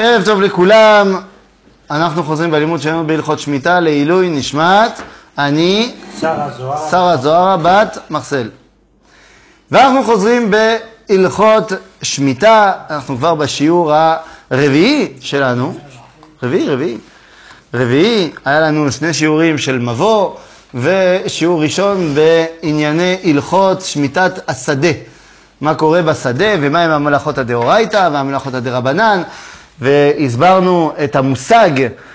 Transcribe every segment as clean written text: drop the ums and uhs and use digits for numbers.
ערב טוב לכולם, אנחנו חוזרים בלימוד שלנו בהלכות שמיטה לעילוי נשמת אני שרה זוהרה בת מחסל. ואנחנו חוזרים בהלכות שמיטה, אנחנו כבר בשיעור הרביעי שלנו, רביעי, היה לנו שני שיעורים של מבוא ושיעור ראשון בענייני הלכות שמיטת השדה. מה קורה בשדה ומה הם המלאכות הדאורייתא והמלאכות הדרבנן, והסברנו את המושג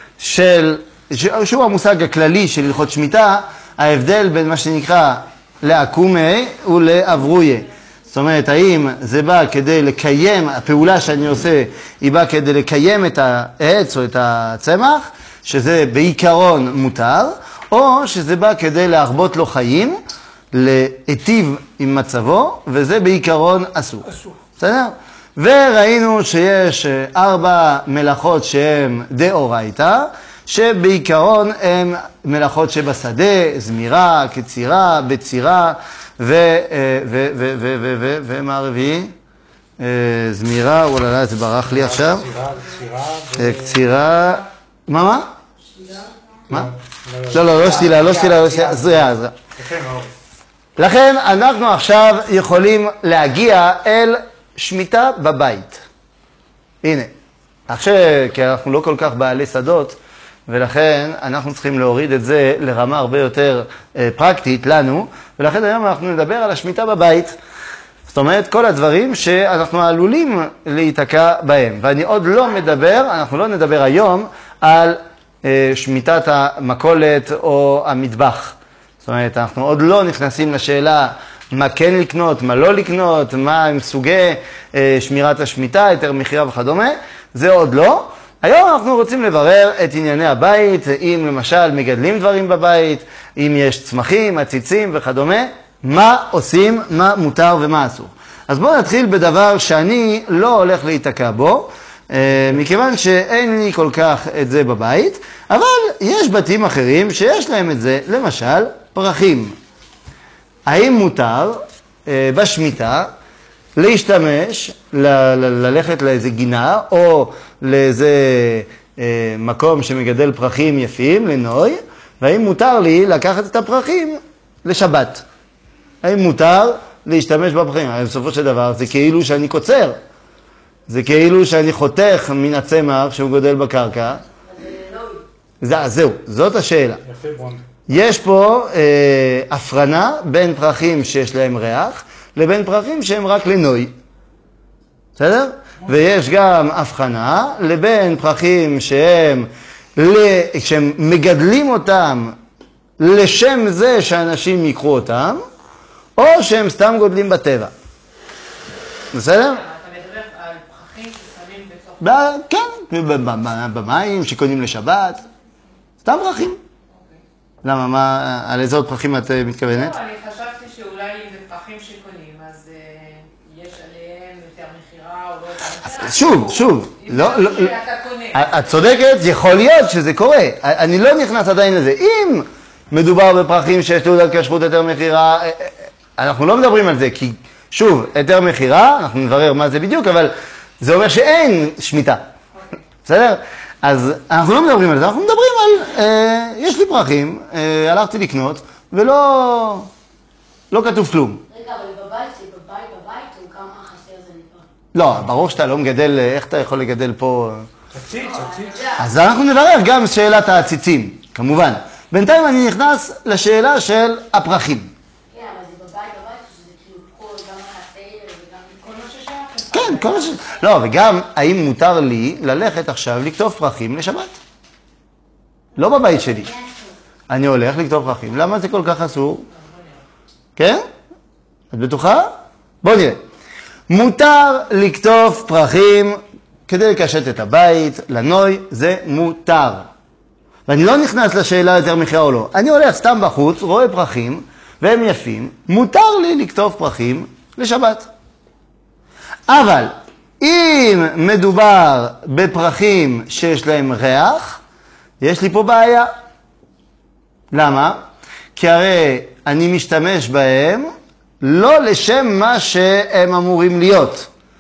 שהוא המושג הכללי של הלכות שמיטה, ההבדל בין מה שנקרא לעקומי ולאברוי. זאת אומרת, האם זה בא כדי לקיים, הפעולה שאני עושה היא באה כדי לקיים את העץ או את הצמח, שזה בעיקרון מותר, או שזה בא כדי להרבות לו חיים, להיטיב עם מצבו, וזה בעיקרון אסור. בסדר? וראינו שיש 4 מלאכות שהן דאורייתא, שבעיקרון הן מלאכות שבשדה, זמירה, קצירה, בצירה, ומה הרביעי? זמירה, וואלה, זה ברח לי עכשיו. קצירה, מה? מה? לא שתילה, זריעה. לכן אנחנו עכשיו יכולים להגיע אל שמיטה בבית. הנה, עכשיו, כי אנחנו לא כל כך בעלי שדות, ולכן אנחנו צריכים להוריד את זה לרמה הרבה יותר פרקטית לנו, ולכן היום אנחנו נדבר על השמיטה בבית. זאת אומרת, כל הדברים שאנחנו עלולים להיתקע בהם. ואני עוד לא מדבר, אנחנו לא נדבר היום על שמיטת המכולת או המטבח. זאת אומרת, אנחנו עוד לא נכנסים לשאלה מה כן לקנות, מה לא לקנות, מה הם סוגי שמירת השמיטה, היתר מכירה וכדומה, זה עוד לא. היום אנחנו רוצים לברר את ענייני הבית, אם למשל מגדלים דברים בבית, אם יש צמחים, עציצים וכדומה, מה עושים, מה מותר ומה אסור. אז בואו נתחיל בדבר שאני לא הולך להיתקע בו, מכיוון שאין לי כל כך את זה בבית, אבל יש בתים אחרים שיש להם את זה, למשל פרחים. האם מותר בשמיטה להשתמש, ללכת לאיזה גינה או לאיזה מקום שמגדל פרחים יפים, לנוי, והאם מותר לי לקחת את הפרחים לשבת? האם מותר להשתמש בפרחים? בסופו של דבר זה כאילו שאני קוצר, זה כאילו שאני חותך מן הצמח שהוא גודל בקרקע. זהו, זאת השאלה. יש פה הפרנה בין פרחים שיש להם ריח לבין פרחים שהם רק לנוי. בסדר? ויש גם הבחנה לבין פרחים שהם מגדלים אותם לשם זה שאנשים ייקחו אותם, או שהם סתם גודלים בטבע. בסדר? אתה מדבר על פרחים ששמים בתוך... כן, במים שקונים לשבת, סתם פרחים. למה, על איזה עוד פרחים את מתכוונת? לא, אני חשבתי שאולי אם זה פרחים שקונים, אז יש עליהם יותר מחירה או לא יותר מחירה. שוב, לא, אתה קונה. את צודקת, יכול להיות שזה קורה. אני לא נכנס עדיין לזה. אם מדובר בפרחים שיש תעודת כשרות יותר מחירה, אנחנו לא מדברים על זה, כי שוב, יותר מחירה, אנחנו נברר מה זה בדיוק, אבל זה אומר שאין שמיטה. בסדר? אז אנחנו לא מדברים על זה, אנחנו מדברים על, יש לי פרחים, הלכתי לקנות, ולא כתוב כלום. רגע, אבל בבית, הוא כמה חסר זה נקרא. לא, ברור שאתה לא מגדל, איך אתה יכול לגדל פה? עציץ. אז אנחנו נברר גם שאלת העציצים, כמובן. בינתיים אני נכנס לשאלה של הפרחים. כן, אבל זה בבית, שזה כאילו כל, גם החסר וגם כל מה ששייך. כן, כל מה ש... לא, וגם, האם מותר לי ללכת עכשיו לכתוב פרחים לשבת? לא בבית שלי. אני הולך לכתוב פרחים. למה זה כל כך אסור? כן? את בטוחה? בוא נראה. מותר לכתוב פרחים כדי לקשט את הבית, לנוי, זה מותר. ואני לא נכנס לשאלה יותר מחירה או לא. אני הולך סתם בחוץ, רואה פרחים, והם יפים, מותר לי לכתוב פרחים לשבת. אבל אם מדובר בפרחים שיש להם ריח, יש לי פה בעיה. למה? כי הרי אני משתמש בהם לא לשם מה שהם אמורים להיות.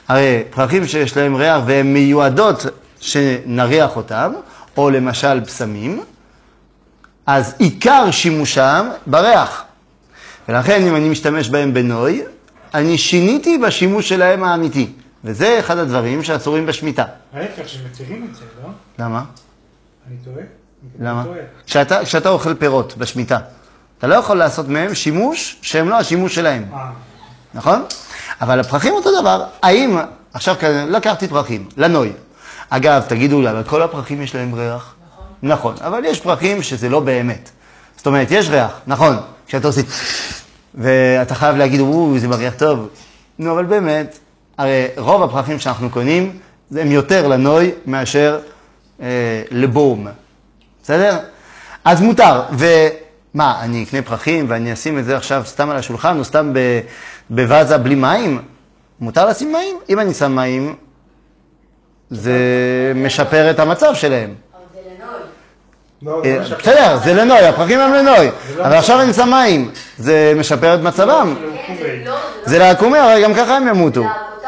הרי פרחים שיש להם ריח והן מיועדות שנריח אותם, או למשל פסמים, אז עיקר שימושם בריח. ולכן אם אני משתמש בהם בנוי, אני שיניתי בשימוש שלהם האמיתי. וזה אחד הדברים שאסורים בשמיטה. ההפך שמתירים את זה, לא? למה? אני טועה? למה? כשאתה אוכל פירות בשמיטה, אתה לא יכול לעשות מהם שימוש שהם לא השימוש שלהם. נכון? אבל הפרחים אותו דבר. האם, עכשיו לקחתי פרחים, לנוי. אגב, תגידו לי, אבל כל הפרחים יש להם ריח? נכון. אבל יש פרחים שזה לא באמת. זאת אומרת, יש ריח, נכון. כשאתה עושה, ואתה חייב להגיד, זה מריח טוב. נו, אבל באמת, הרי רוב הפרחים שאנחנו קונים, הם יותר לנוי מאשר לבום. בסדר? אז מותר. ומה, אני אקנה פרחים ואני אשים את זה עכשיו סתם על השולחן, או סתם בוואזה בלי מים? מותר לשים מים? אם אני שם מים, זה משפר את המצב שלהם. אבל זה לנוי. בסדר, זה לנוי, הפרחים הם לנוי. אבל עכשיו אני שם מים, זה משפר את מצבם. זה לעקומי, הרי גם ככה הם ימותו.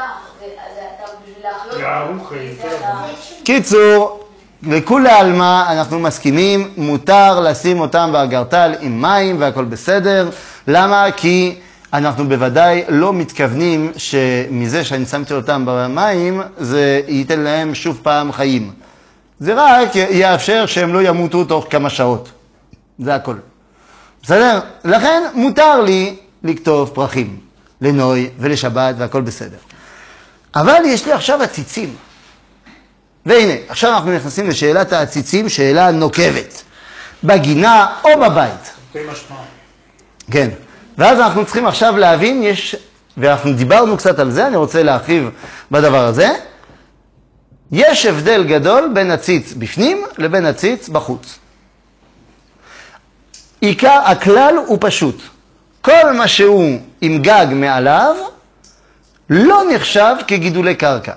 קיצור, לכולי עלמא אנחנו מסכימים, מותר לשים אותם באגרטל עם מים והכל בסדר. למה? כי אנחנו בוודאי לא מתכוונים שמזה שאני שמתי אותם במים, זה ייתן להם שוב פעם חיים. זה רק יאפשר שהם לא ימותו תוך כמה שעות. זה הכל. בסדר? לכן מותר לי לכתוב פרחים לנוי ולשבת והכל בסדר. אבל יש לי עכשיו עציצים. והנה, עכשיו אנחנו נכנסים לשאלת העציצים, שאלה נוקבת. בגינה או בבית. כן. ואז אנחנו צריכים עכשיו להבין, ואנחנו דיברנו קצת על זה, אני רוצה להרחיב בדבר הזה. יש הבדל גדול בין הציץ בפנים לבין הציץ בחוץ. הכלל הוא פשוט. כל מה שהוא עם גג מעליו, לא נחשב כגידולי קרקע.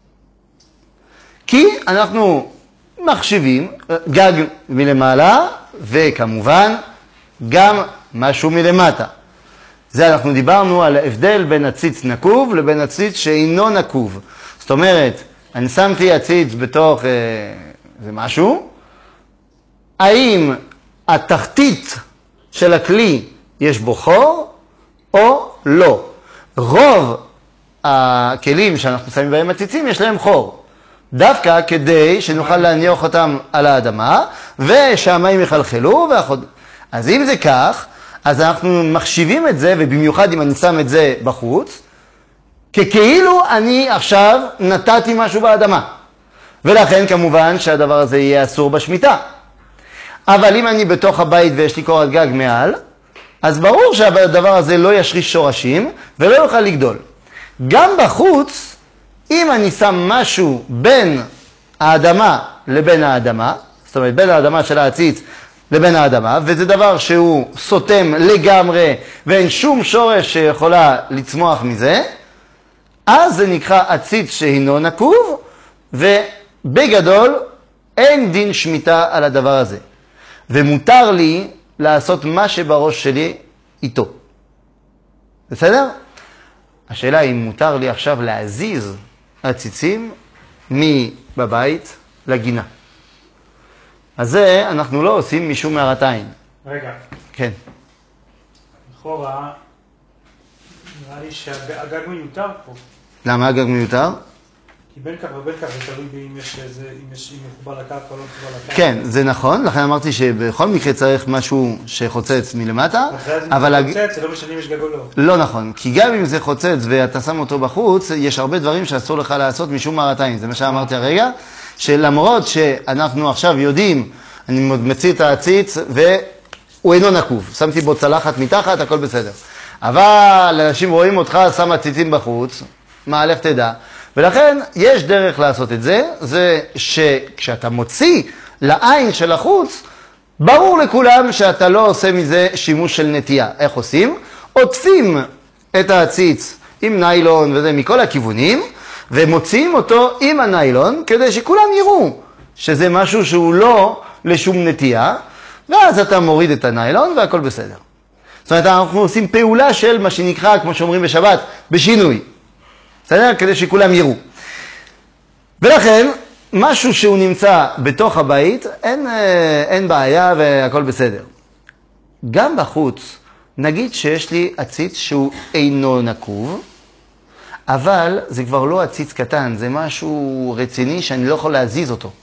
כי אנחנו מחשיבים גג מלמעלה, וכמובן גם משהו מלמטה. זה אנחנו דיברנו על ההבדל בין הציץ נקוב לבין הציץ שאינו נקוב. זאת אומרת, אני שמתי הציץ בתוך זה משהו, האם התחתית של הכלי יש בו חור או לא. רוב הכלים שאנחנו שמים בהם הציצים יש להם חור. דווקא כדי שנוכל להניח אותם על האדמה, ושהמים יחלחלו, אז אם זה כך, אז אנחנו מחשיבים את זה, ובמיוחד אם אני שם את זה בחוץ, ככאילו אני עכשיו נתתי משהו באדמה. ולכן כמובן שהדבר הזה יהיה אסור בשמיטה. אבל אם אני בתוך הבית ויש לי קורת גג מעל, אז ברור שהדבר הזה לא ישריש שורשים ולא יוכל לגדול. גם בחוץ, אם אני שם משהו בין האדמה לבין האדמה, זאת אומרת בין האדמה של העציץ לבין האדמה, וזה דבר שהוא סותם לגמרי ואין שום שורש שיכולה לצמוח מזה, אז זה נקרא עציץ שהינו נקוב, ובגדול אין דין שמיטה על הדבר הזה. ומותר לי לעשות מה שבראש שלי איתו. בסדר? השאלה היא אם מותר לי עכשיו להזיז עציצים מבבית לגינה. אז זה אנחנו לא עושים משום מערת עין. רגע. כן. לכאורה, נראה לי שהגג מיותר פה. למה הגג מיותר? כי בין כך ובין כך זה תלוי אם יש מחובר לקרקע או לא מחובר לקרקע. כן, זה נכון, לכן אמרתי שבכל מקרה צריך משהו שחוצץ מלמטה, אבל אם זה חוצץ, זה לא משנה אם יש גג או לא. לא נכון, כי גם אם זה חוצץ ואתה שם אותו בחוץ, יש הרבה דברים שאסור לך לעשות משום מערת עין. זה מה שאמרתי הרגע, שלמרות שאנחנו עכשיו יודעים, אני מציא את העציץ והוא אינו נקוב, שמתי בו צלחת מתחת, הכל בסדר. אבל אנשים רואים אותך, שם עציצים בחוץ, מה, לך תדע. ולכן יש דרך לעשות את זה, זה שכשאתה מוציא לעין של החוץ, ברור לכולם שאתה לא עושה מזה שימוש של נטייה. איך עושים? עוטפים את העציץ עם ניילון וזה מכל הכיוונים, ומוציאים אותו עם הניילון כדי שכולם יראו שזה משהו שהוא לא לשום נטייה, ואז אתה מוריד את הניילון והכל בסדר. זאת אומרת, אנחנו עושים פעולה של מה שנקרא, כמו שאומרים בשבת, בשינוי. בסדר? כדי שכולם יראו. ולכן, משהו שהוא נמצא בתוך הבית, אין בעיה והכל בסדר. גם בחוץ, נגיד שיש לי עציץ שהוא אינו נקוב, אבל זה כבר לא עציץ קטן, זה משהו רציני שאני לא יכול להזיז אותו.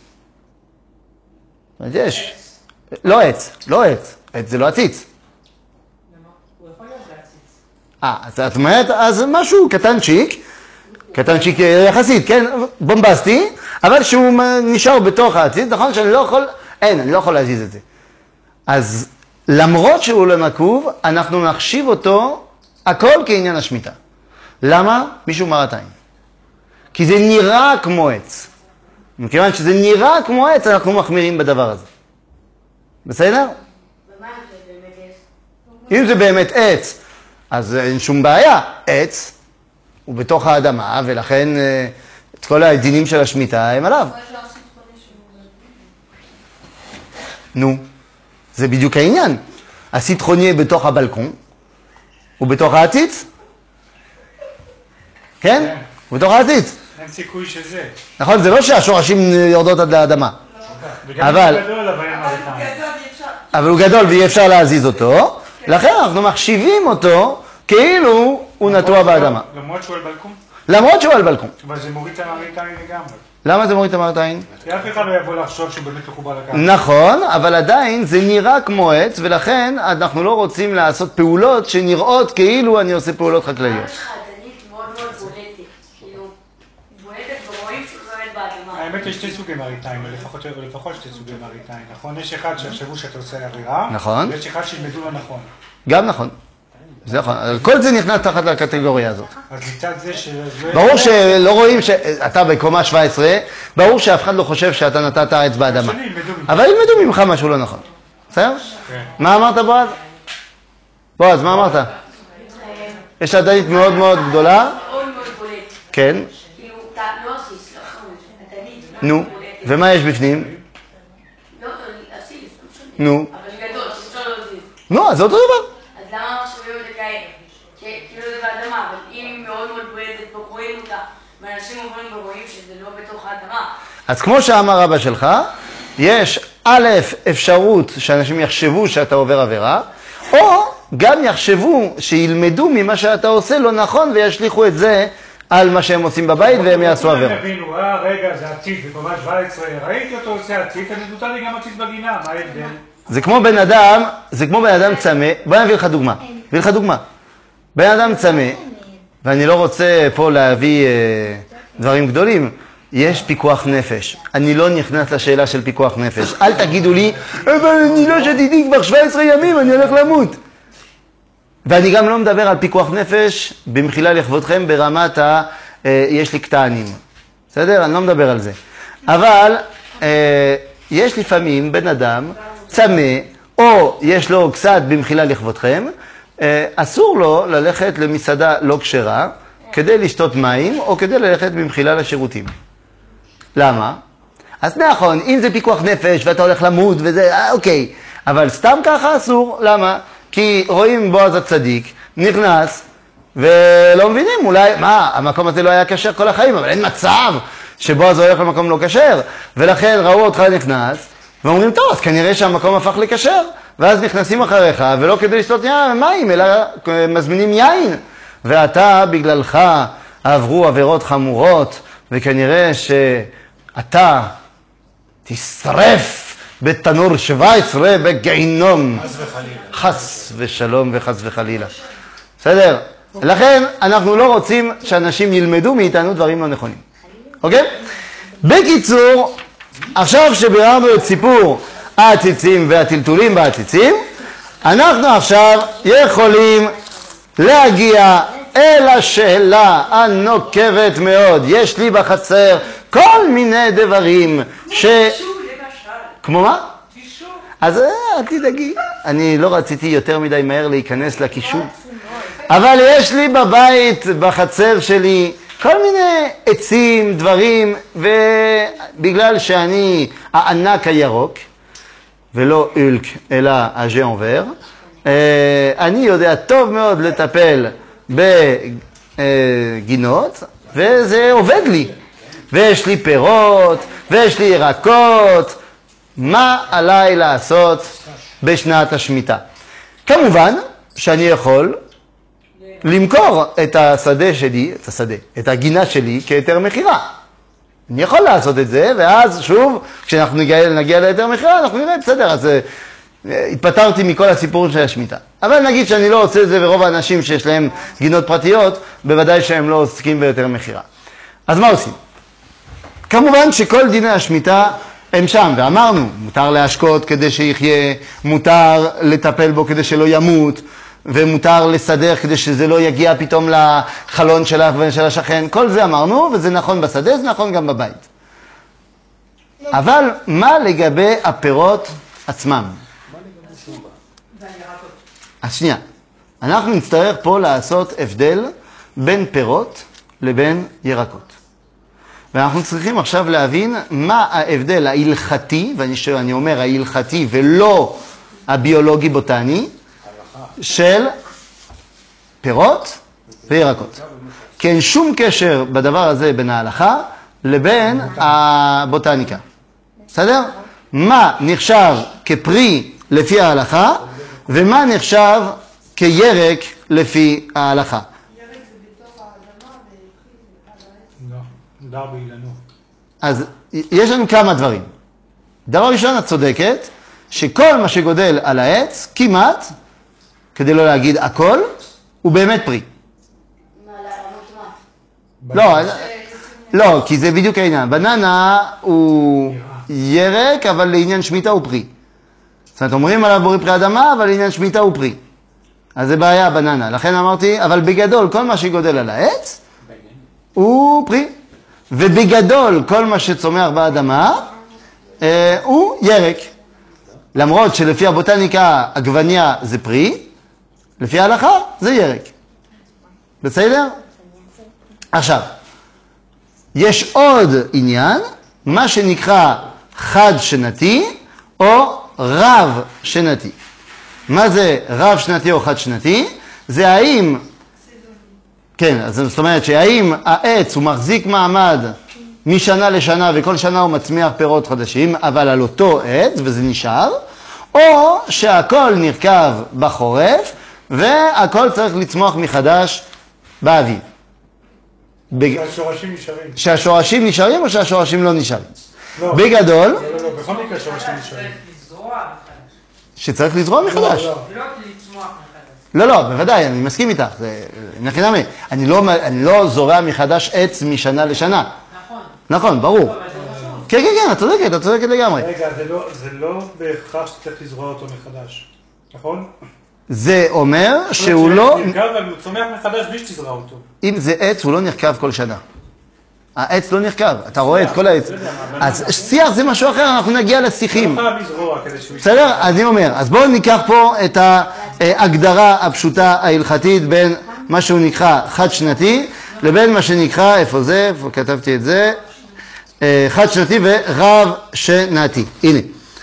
יש. לא עץ, לא עץ. עץ זה לא עציץ. הוא יכול להיות בעציץ. אז את אומרת, אז משהו קטנצ'יק יחסית, כן? בומבסטי, אבל שהוא נשאר בתוך העציץ, נכון שאני לא יכול, אני לא יכול להזיז את זה. אז למרות שהוא לא נקוב, אנחנו נחשיב אותו הכל כעניין השמיטה. למה? משום מרת עין. כי זה נראה כמו עץ. מכיוון שזה נראה כמו עץ, אנחנו מחמירים בדבר הזה. בסדר? ומה אם זה באמת עץ? אם זה באמת עץ, אז אין שום בעיה. עץ הוא בתוך האדמה, ולכן את כל הדינים של השמיטה הם עליו. נו, זה בדיוק העניין. הסיטרוניה בתוך הבלקון, הוא בתוך העציץ? כן? הוא בתוך העציץ. אין סיכוי שזה. נכון, זה לא שהשורשים יורדות עד לאדמה. אבל הוא גדול ואי אפשר להזיז אותו, לכן אנחנו מחשיבים אותו כאילו הוא נטוע באדמה. למרות שהוא על בלקון? למרות שהוא על בלקון. אבל זה מוריד את המראית עין לגמרי. למה זה מוריד את המראית עין? כי אף אחד לא יבוא לחשוב שהוא באמת מחובר לקרקע. נכון, אבל עדיין זה נראה כמו עץ, ולכן אנחנו לא רוצים לעשות פעולות שנראות כאילו אני עושה פעולות חקלאיות. יש לך עדנית מאוד מאוד בולטת, כאילו, בולטת ורואים שהוא באמת באדמה. האמת יש שתי סוגי מראית עין, לפחות שתי סוגי מראית עין, נכון? יש אחד שיחשבו שאתה עושה עבירה, נכון. ויש אחד שילמדו לא נכון. גם נכון. זה נכון. כל זה נכנס תחת לקטגוריה הזאת. אז מצד זה ברור שלא רואים שאתה בקומה 17, ברור שאף אחד לא חושב שאתה נתת עץ באדמה. אבל ילמדו ממך משהו לא נכון. בסדר? מה אמרת, בועז? בועז, מה אמרת? יש עדנית מאוד מאוד גדולה. מאוד מאוד בולט. כן. כאילו, אתה לא עסיס, לא חמוש, עדנית. נו, ומה יש בפנים? לא, עסיס, לא משנה. נו. אבל גדול, שאפשר להזיז. נו, אז זה אותו דבר. אז למה מחשבים את זה כאלה? כאילו זה באדמה, אבל אם היא מאוד מאוד בולטת ורואים אותה, ואנשים עוברים ורואים שזה לא בתוך האדמה. אז כמו שאמר אבא שלך, יש א', אפשרות שאנשים יחשבו שאתה עובר עבירה, או גם יחשבו שילמדו ממה שאתה עושה לא נכון וישליחו את זה על מה שהם עושים בבית והם יעשו עבירה. הם הבינו, רגע, זה עציץ בקומה 17, ראיתי אותו עושה עציץ, אני נותר לי גם עציץ בגינה, מה ההבדל? זה כמו בן אדם צמא, בוא נביא לך דוגמה. בן אדם צמא, ואני לא רוצה פה להביא דברים גדולים, יש פיקוח נפש. אני לא נכנס לשאלה של פיקוח נפש. אל תגידו לי, אבל אני לא שתיתי כבר 17 ימים, אני הולך למות. ואני גם לא מדבר על פיקוח נפש, במחילה לכבודכם, ברמת יש לי קטענים. בסדר? אני לא מדבר על זה. אבל יש לפעמים בן אדם צמא, או יש לו קצת במחילה לכבודכם, אסור לו ללכת למסעדה לא כשרה, כדי לשתות מים, או כדי ללכת במחילה לשירותים. למה? אז נכון, אם זה פיקוח נפש ואתה הולך למות וזה, אוקיי. אבל סתם ככה אסור. למה? כי רואים בועז הצדיק, נכנס, ולא מבינים, אולי, מה, המקום הזה לא היה כשר כל החיים, אבל אין מצב שבועז הולך למקום לא כשר, ולכן ראו אותך נכנס, ואומרים, טוב, אז כנראה שהמקום הפך לכשר, ואז נכנסים אחריך, ולא כדי לשתות מים, אלא מזמינים יין, ואתה, בגללך, עברו עבירות חמורות, וכנראה שאתה תשרף בתנור 17 בגיהינום. חס ושלום וחס וחלילה. בסדר? לכן אנחנו לא רוצים שאנשים ילמדו מאיתנו דברים לא נכונים. אוקיי? בקיצור, עכשיו שביררנו את סיפור העציצים והטלטולים בעציצים, אנחנו עכשיו יכולים להגיע אל השאלה הנוקבת מאוד. יש לי בחצר כל מיני דברים כמו מה? אז אל תדאגי, אני לא רציתי יותר מדי מהר להיכנס לקישור. אבל יש לי בבית, בחצר שלי, כל מיני עצים, דברים, ובגלל שאני הענק הירוק, ולא אולק, אלא הז'אנבר, אני יודע טוב מאוד לטפל בגינות, וזה עובד לי. ויש לי פירות, ויש לי ירקות. מה עליי לעשות בשנת השמיטה? כמובן שאני יכול למכור את השדה שלי, את הגינה שלי כהיתר מחירה. אני יכול לעשות את זה, ואז שוב, כשאנחנו נגיע להיתר מחירה, אנחנו נראה, בסדר, אז התפטרתי מכל הסיפורים של השמיטה. אבל נגיד שאני לא עושה את זה, ורוב האנשים שיש להם גינות פרטיות, בוודאי שהם לא עוסקים בהיתר מחירה. אז מה עושים? כמובן שכל דיני השמיטה הם שם, ואמרנו, מותר להשקות כדי שיחיה, מותר לטפל בו כדי שלא ימות, ומותר לסדר כדי שזה לא יגיע פתאום לחלון שלך ושל השכן. כל זה אמרנו, וזה נכון בשדה, זה נכון גם בבית. אבל מה לגבי הפירות עצמם? אז שנייה, אנחנו נצטרך פה לעשות הבדל בין פירות לבין ירקות. ואנחנו צריכים עכשיו להבין מה ההבדל ההלכתי, ואני אומר ההלכתי ולא הביולוגי-בוטני, של פירות וירקות. כי אין שום קשר בדבר הזה בין ההלכה לבין הבוטניקה. בסדר? מה נחשב כפרי לפי ההלכה, ומה נחשב כירק לפי ההלכה. ירק זה בתוך האדמה ופרי זה דר באילנות. אז יש לנו כמה דברים. דבר ראשון, את צודקת, שכל מה שגודל על העץ, כמעט, כדי לא להגיד הכל, הוא באמת פרי. מה, לענות מה? לא, כי זה בדיוק העניין. בננה הוא ירק, אבל לעניין שמיטה הוא פרי. זאת אומרת, אומרים עליו בורא פרי אדמה, אבל לעניין שמיטה הוא פרי. אז זה בעיה בננה. לכן אמרתי, אבל בגדול, כל מה שגודל על העץ, הוא פרי. ובגדול, כל מה שצומח באדמה, הוא ירק. למרות שלפי הבוטניקה, עגבניה זה פרי, לפי ההלכה זה ירק. בסדר? עכשיו, יש עוד עניין, מה שנקרא חד שנתי או רב שנתי. מה זה רב שנתי או חד שנתי? זה האם, כן, אז זאת אומרת שהאם העץ הוא מחזיק מעמד משנה לשנה וכל שנה הוא מצמיח פירות חדשים, אבל על אותו עץ וזה נשאר, או שהכל נרכב בחורף והכל צריך לצמוח מחדש באביב. שהשורשים נשארים. שהשורשים נשארים או שהשורשים לא נשארים? לא. בגדול, לא, בכל מקרה שורשים נשארים. לזרוע מחדש. שצריך לזרוע מחדש. לא לצמוח מחדש. לא, בוודאי, אני מסכים איתך, זה נכנמי. אני לא זורע מחדש עץ משנה לשנה. נכון. נכון, ברור. אבל זה חשוב. כן, את צודקת לגמרי. רגע, זה לא בהכרח שצריך לזרוע אותו מחדש, נכון? זה אומר שהוא לא, נרכב, אבל הוא צומח מחדש בלי שתזרע אותו. אם זה עץ, הוא לא נרכב כל שנה. העץ לא נרכב, אתה רואה את כל העץ. אז שיח זה משהו אחר, אנחנו נגיע לשיחים. לא חייב לזרוע כדי שהוא... בסדר? אז אני אומר, אז בואו ניקח פה את ההגדרה הפשוטה ההלכתית בין מה שהוא נקרא חד שנתי, לבין מה שנקרא, איפה זה, איפה כתבתי את זה, חד שנתי ורב שנתי. הנה.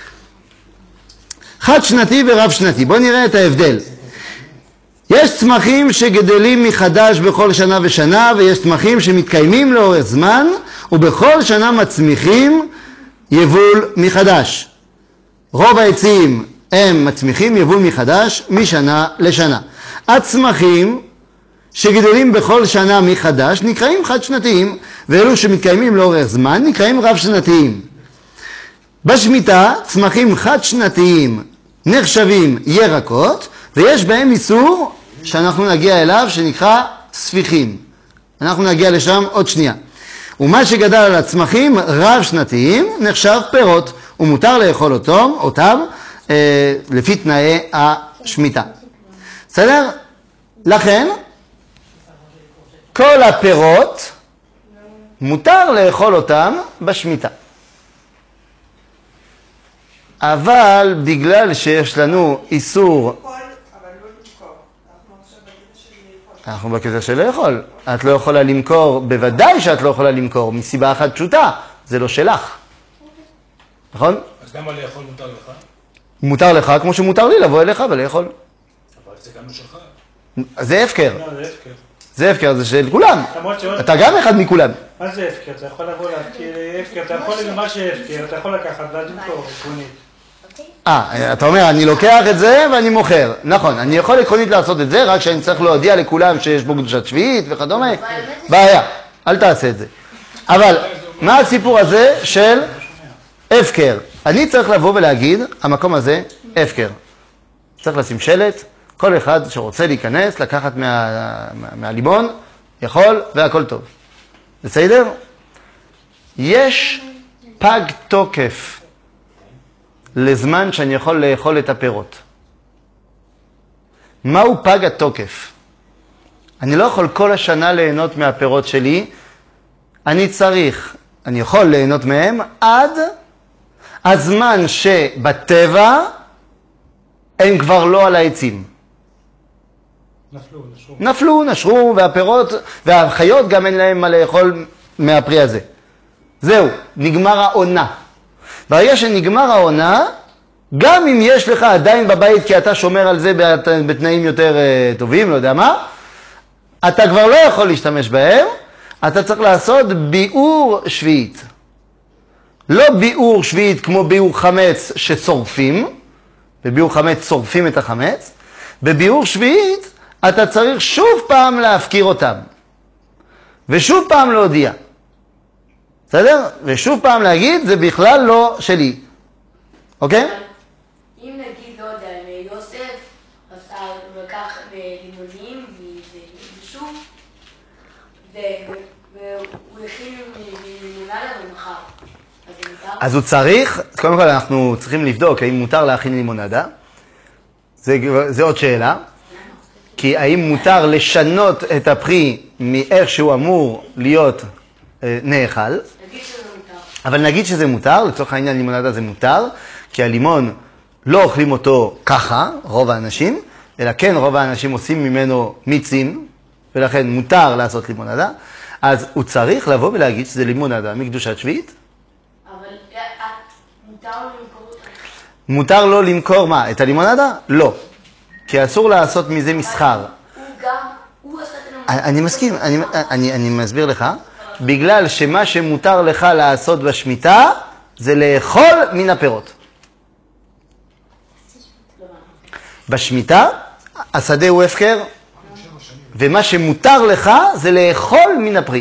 חד שנתי ורב שנתי. בואו נראה את ההבדל. יש צמחים שגדלים מחדש בכל שנה ושנה, ויש צמחים שמתקיימים לאורך זמן, ובכל שנה מצמיחים יבול מחדש. רוב העצים הם מצמיחים יבול מחדש משנה לשנה. הצמחים שגדלים בכל שנה מחדש נקראים חד שנתיים, ואלו שמתקיימים לאורך זמן נקראים רב שנתיים. בשמיטה צמחים חד שנתיים נחשבים ירקות, ויש בהם איסור שאנחנו נגיע אליו שנקרא ספיחים. אנחנו נגיע לשם עוד שנייה. ומה שגדל על הצמחים רב שנתיים נחשב פירות, ומותר לאכול אותם לפי תנאי השמיטה. בסדר? לכן, כל הפירות מותר לאכול אותם בשמיטה. אבל בגלל שיש לנו איסור, אנחנו בקטע של לאכול. את לא יכולה למכור, בוודאי שאת לא יכולה למכור, מסיבה אחת פשוטה, זה לא שלך. נכון? אז למה לאכול מותר לך? מותר לך כמו שמותר לי לבוא אליך ולאכול. אבל זה גם לא שלך. זה הפקר. לא, זה הפקר. זה הפקר, זה של כולם. אתה גם אחד מכולם. מה זה הפקר? אתה יכול לבוא להפקר הפקר, אתה יכול למה שהפקר, אתה יכול לקחת ואז למכור עקרונית. אתה אומר, אני לוקח את זה ואני מוכר. נכון, אני יכול עקרונית לעשות את זה, רק שאני צריך להודיע לכולם שיש בו קדושת שביעית וכדומה. בעיה, אל תעשה את זה. אבל, מה הסיפור הזה של הפקר? אני צריך לבוא ולהגיד, המקום הזה, הפקר. צריך לשים שלט, כל אחד שרוצה להיכנס, לקחת מהלימון, יכול, והכל טוב. בסדר? יש פג תוקף לזמן שאני יכול לאכול את הפירות. מהו פג התוקף? אני לא יכול כל השנה ליהנות מהפירות שלי, אני יכול ליהנות מהם עד הזמן שבטבע הם כבר לא על העצים. נפלו, נשרו, והפירות, והחיות גם אין להם מה לאכול מהפרי הזה. זהו, נגמר העונה. ברגע שנגמר העונה, גם אם יש לך עדיין בבית, כי אתה שומר על זה בתנאים יותר טובים, לא יודע מה, אתה כבר לא יכול להשתמש בהם, אתה צריך לעשות ביעור שביעית. לא ביעור שביעית כמו ביעור חמץ ששורפים, בביעור חמץ שורפים את החמץ, בביעור שביעית אתה צריך שוב פעם להפקיר אותם, ושוב פעם להודיע. בסדר? ושוב פעם להגיד, זה בכלל לא שלי. אוקיי? אם נגיד, לא יודע, יוסף, אז הוא לקח לימונים ושוב, והוא הכין לימונדה ומחר. אז הוא צריך, קודם כל אנחנו צריכים לבדוק האם מותר להכין לימונדה. זה עוד שאלה. כי האם מותר לשנות את הפרי מאיך שהוא אמור להיות נאכל. אבל נגיד שזה מותר, לצורך העניין לימונדה זה מותר, כי הלימון לא אוכלים אותו ככה, רוב האנשים, אלא כן רוב האנשים עושים ממנו מיצים, ולכן מותר לעשות לימונדה, אז הוא צריך לבוא ולהגיד שזה לימונדה מקדושת שביעית. אבל מותר לו למכור אותה. מותר לו למכור מה? את הלימונדה? לא. כי אסור לעשות מזה מסחר. הוא עשה את הלימונדה. אני מסכים, אני מסביר לך. בגלל שמה שמותר לך לעשות בשמיטה, זה לאכול מן הפירות. בשמיטה, השדה הוא הפקר, ומה שמותר לך זה לאכול מן הפרי.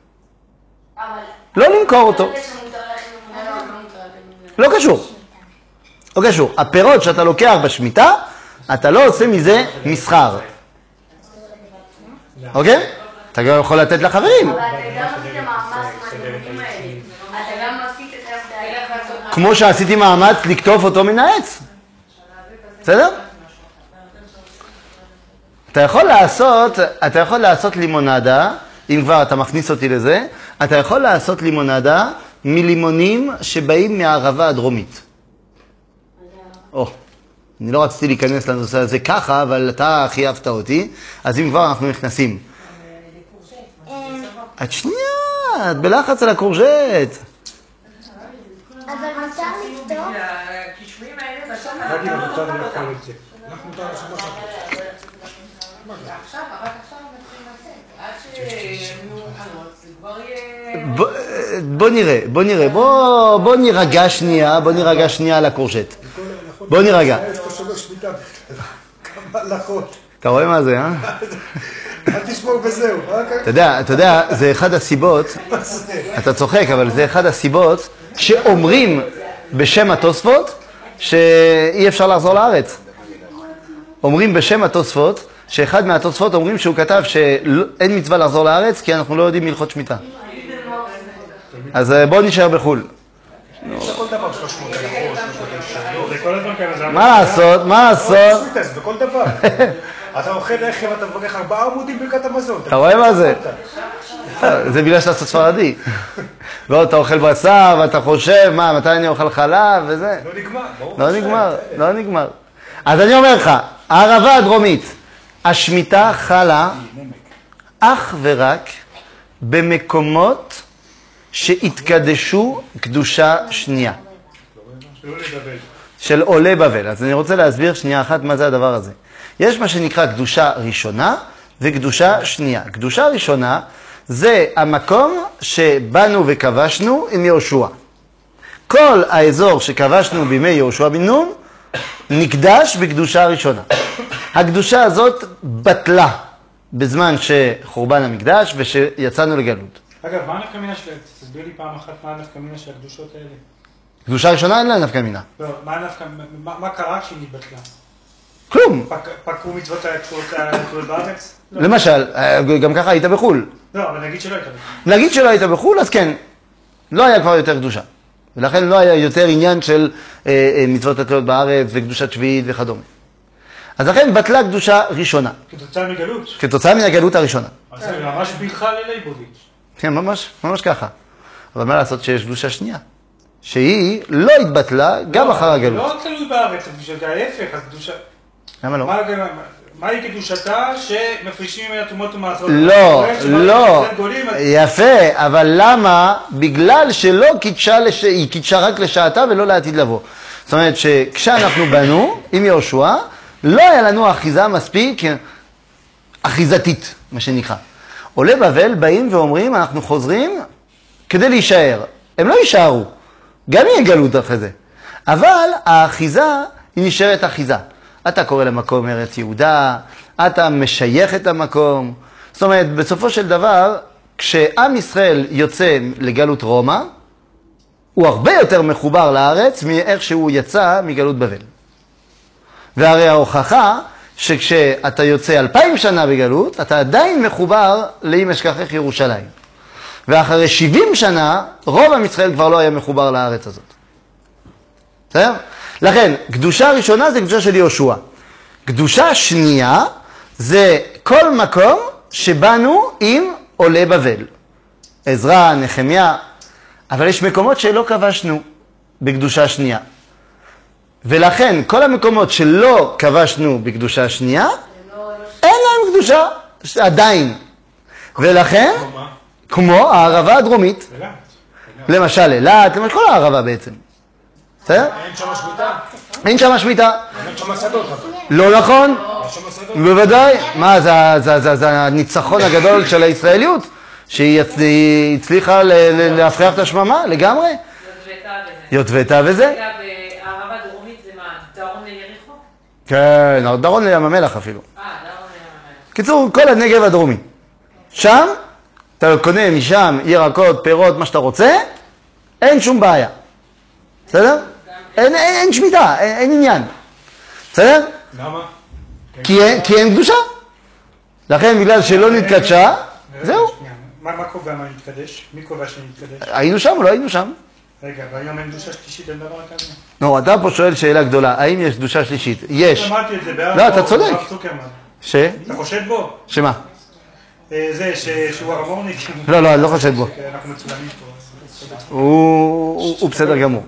לא למכור אותו. לא קשור. לא קשור. הפירות שאתה לוקח בשמיטה, אתה לא עושה מזה מסחר. אוקיי? אתה גם יכול לתת לחברים. אבל אתה גם עשית מאמץ מהלימונים האלה. אתה גם עשית את זה. כמו שעשיתי מאמץ לקטוף אותו מן העץ. בסדר? אתה יכול לעשות לימונדה, אם כבר אתה מכניס אותי לזה, אתה יכול לעשות לימונדה מלימונים שבאים מהערבה הדרומית. אני לא רציתי להיכנס לנושא הזה ככה, אבל אתה חייבת אותי, אז אם כבר אנחנו נכנסים. את שנייה, את בלחץ על הקורז'ט. אבל מותר לבדוק. הקישואים האלה בסוף אנחנו מותר לאכול את זה. עכשיו מתחילים לצאת. עד שהן מאוחרות, זה כבר יהיה... בוא נראה, בוא נירגע שנייה על הקורז'ט. בוא נירגע. אתה רואה מה זה, אה? אל תשמור בזהו. אתה יודע, זה אחד הסיבות, אתה צוחק, אבל זה אחד הסיבות שאומרים בשם התוספות שאי אפשר לחזור לארץ. אומרים בשם התוספות, שאחד מהתוספות אומרים שהוא כתב שאין מצווה לחזור לארץ כי אנחנו לא יודעים הלכות שמיטה. אז בואו נשאר בחול. מה לעשות? בכל דבר. אתה אוכל לחם, אתה מברך 4 עמודים ברכת המזון. אתה רואה מה זה? זה בגלל שאתה ספרדי. ועוד אתה אוכל בשר, ואתה חושב, מתי אני אוכל חלב וזה? לא נגמר. אז אני אומר לך, הערבה הדרומית, השמיטה חלה אך ורק במקומות שהתקדשו קדושה שנייה. של עולי בבל. אז אני רוצה להסביר שנייה אחת מה זה הדבר הזה. יש מה שנקרא קדושה ראשונה, וקדושה שנייה. קדושה ראשונה זה המקום שבאנו וכבשנו עם יהושע. כל האזור שכבשנו בימי יהושע בן נון נקדש בקדושה ראשונה. הקדושה הזאת בטלה בזמן שחורבן המקדש ושיצאנו לגלות. אגב, מה הנפקא מינה שלהם? תסביר לי פעם אחת מה הנפקא מינה של הקדושות האלה. קדושה ראשונה אין לה נפקא מינה. לא, מה קרה כשהיא נתבטלה? כלום. פקעו מצוות התלויות בארץ? למשל, גם ככה היית בחול. לא, אבל נגיד שלא היית בחול. נגיד שלא היית בחול, אז כן, לא היה כבר יותר קדושה. ולכן לא היה יותר עניין של מצוות התלויות בארץ וקדושת שביעית וכדומה. אז לכן בטלה קדושה ראשונה. כתוצאה מגלות. כתוצאה מן הגלות הראשונה. אז זה ממש בדיחה ללייבוביץ'. כן, ממש ככה. אבל מה לעשות שיש קדושה שנייה? שהיא לא התבטלה גם אחר הגלות. לא תלוי בארץ, זה ההפך, אז קדושה... למה לא? מהי קדושתה שמפרישים ממנה תרומות ומעשרות? לא, יפה, אבל למה? בגלל שלא היא קידשה רק לשעתה ולא לעתיד לבוא. זאת אומרת שכשאנחנו בנו עם יהושע, לא היה לנו אחיזה מספיק אחיזתית, מה שנקרא. עולי בבל באים ואומרים, אנחנו חוזרים כדי להישאר. הם לא יישארו, גם יהיה גלות אחרי זה. אבל האחיזה היא נשארת אחיזה. אתה קורא למקום ארץ יהודה, אתה משייך את המקום. זאת אומרת, בסופו של דבר, כשעם ישראל יוצא לגלות רומא, הוא הרבה יותר מחובר לארץ מאיך שהוא יצא מגלות בבל. והרי ההוכחה שכשאתה יוצא 2000 שנה בגלות, אתה עדיין מחובר לאם אשכחך ירושלים. ואחרי 70 שנה, רוב עם ישראל כבר לא היה מחובר לארץ הזאת. בסדר? לכן, קדושה ראשונה זה קדושה של יהושע. קדושה שנייה זה כל מקום שבאנו עם עולי בבל. עזרא, נחמיה, אבל יש מקומות שלא כבשנו בקדושה שנייה. ולכן, כל המקומות שלא כבשנו בקדושה שנייה, אין להם קדושה עדיין. ולכן, כמו הערבה הדרומית, למשל אילת, למשל כל הערבה בעצם. בסדר? אין שם שמיטה? אין שם שמיטה. אין שם שדות. לא נכון? יש שם שדות. בוודאי. מה, זה הניצחון הגדול של הישראליות? שהיא הצליחה להפריח את השממה לגמרי? יוטבתה וזה. הערבה הדרומית זה מה? דרום ליריחו? כן, דרום לים המלח אפילו. דרום לים המלח. קיצור, כל הנגב הדרומי. שם, אתה קונה משם ירקות, פירות, מה שאתה רוצה, אין שום בעיה. בסדר? אין שמיטה, אין עניין. בסדר? למה? כי אין קדושה. לכן, בגלל שלא נתקדשה, זהו. מה קובע מה נתקדש? מי קובע שנתקדש? היינו שם או לא היינו שם? רגע, והיום אין קדושה שלישית, אין דבר כזה? נו, אתה פה שואל שאלה גדולה, האם יש קדושה שלישית? יש. אמרתי את זה בערב. לא, אתה צודק. אתה חושד בו? שמה? זה שהוא הרמורניק. לא, אני לא חושד בו. אנחנו מצולמים פה. הוא בסדר גמור.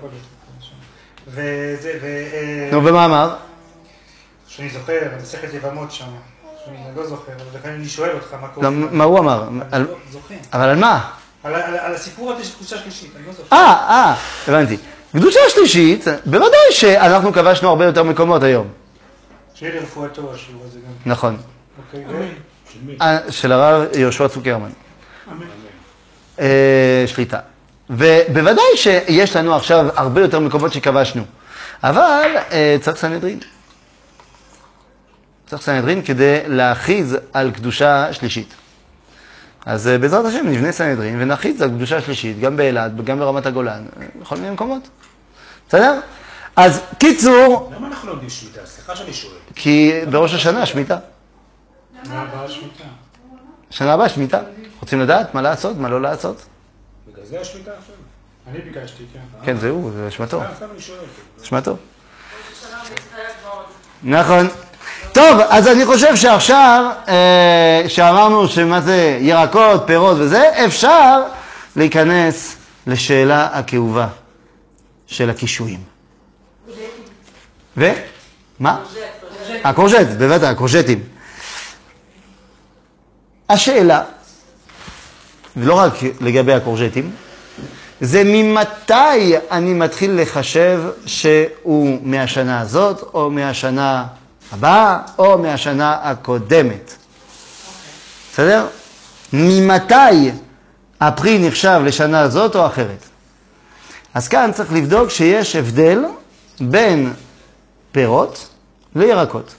וזה, נו, ומה אמר? שאני זוכר, מסכת יבמות שם. שאני לא זוכר, אבל לכן אני שואל אותך מה קורה. מה הוא אמר? אני לא זוכר. אבל על מה? על הסיפור הזה של קדושה שלישית, אני לא זוכר. הבנתי. קדושה שלישית, בוודאי שאנחנו כבשנו הרבה יותר מקומות היום. שיהיה לרפואתו השיעור הזה גם. נכון. אמן. של הרב יהושע צוקרמן. שליטה. ובוודאי שיש לנו עכשיו הרבה יותר מקומות שכבשנו. אבל צריך סנהדרין. צריך סנהדרין כדי להכריז על קדושה שלישית. אז בעזרת השם נבנה סנהדרין ונכריז על קדושה שלישית, גם באילת, גם ברמת הגולן, בכל מיני מקומות. בסדר? אז קיצור... למה אנחנו לא יודעים שמיטה? סליחה שאני שואל. כי בראש השנה שמיטה. מה הבאה שמיטה? שנה הבאה שמיטה. רוצים לדעת מה לעשות, מה לא לעשות? בגלל זה השמיטה עכשיו. אני ביקשתי, כן. כן, זהו, זה אשמתו. סתם אני שואל. אשמתו. נכון. טוב, אז אני חושב שעכשיו, שאמרנו שמה זה ירקות, פירות וזה, אפשר להיכנס לשאלה הכאובה של הקישואים. מה? הקורז'ט, בבטח, הקורז'טים. השאלה, ולא רק לגבי הקורז'טים, זה ממתי אני מתחיל לחשב שהוא מהשנה הזאת, או מהשנה הבאה, או מהשנה הקודמת. בסדר? ממתי הפרי נחשב לשנה הזאת או אחרת? אז כאן צריך לבדוק שיש הבדל בין פירות לירקות.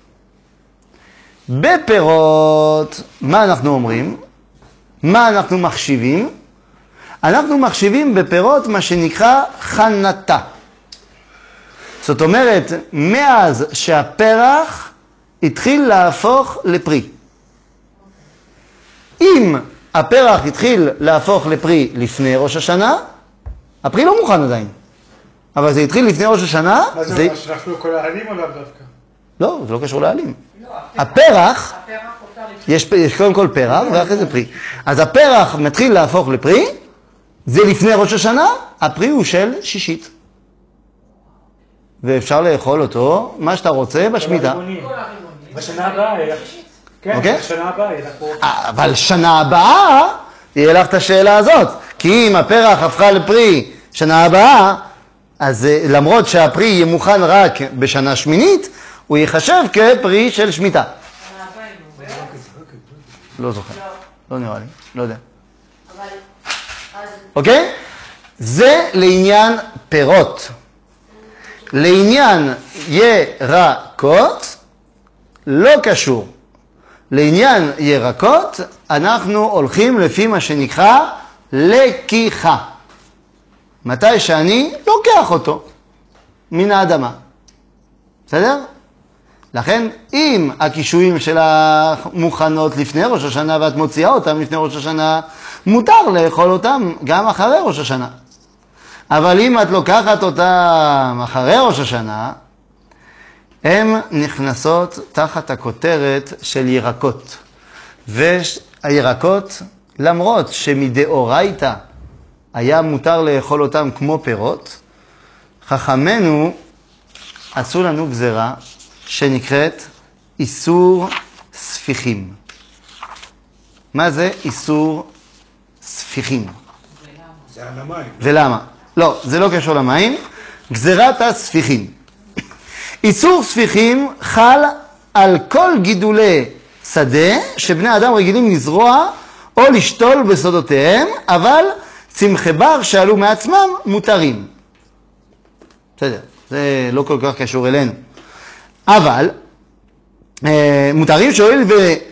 בפירות, מה אנחנו אומרים? מה אנחנו מחשיבים? אנחנו מחשיבים בפירות מה שנקרא חנתה. זאת אומרת, מאז שהפרח התחיל להפוך לפרי. אם הפרח התחיל להפוך לפרי לפני ראש השנה, הפרי לא מוכן עדיין. אבל זה התחיל לפני ראש השנה. מה זה אומר, שנפלו כל העלים או לאו דווקא? לא, זה לא קשור לעלים. הפרח, יש קודם כל פרח ואחרי זה פרי. אז הפרח מתחיל להפוך לפרי, זה לפני ראש השנה, הפרי הוא של שישית. ואפשר לאכול אותו, מה שאתה רוצה, בשמיטה. בשנה הבאה, כן, בשנה הבאה, אבל שנה הבאה, יהיה לך את השאלה הזאת. כי אם הפרח הפכה לפרי שנה הבאה, אז למרות שהפרי יהיה מוכן רק בשנה שמינית, הוא ייחשב כפרי של שמיטה. לא זוכר, לא נראה לי, לא יודע. אוקיי? זה לעניין פירות. לעניין ירקות, לא קשור. לעניין ירקות, אנחנו הולכים לפי מה שנקרא לקיחה. מתי שאני לוקח אותו מן האדמה. בסדר? לכן, אם הקישואים שלך מוכנות לפני ראש השנה ואת מוציאה אותם לפני ראש השנה, מותר לאכול אותם גם אחרי ראש השנה. אבל אם את לוקחת אותם אחרי ראש השנה, הן נכנסות תחת הכותרת של ירקות. והירקות, למרות שמדאורייתא היה מותר לאכול אותם כמו פירות, חכמינו עשו לנו גזרה שנקראת איסור ספיחים. מה זה איסור ספיחים? זה על המים. ולמה? לא, זה לא קשור למים. גזרת הספיחים. איסור ספיחים חל על כל גידולי שדה שבני אדם רגילים לזרוע או לשתול בסודותיהם, אבל צמחי בר שעלו מעצמם מותרים. בסדר, זה לא כל כך קשור אלינו. אבל מותרים שהואיל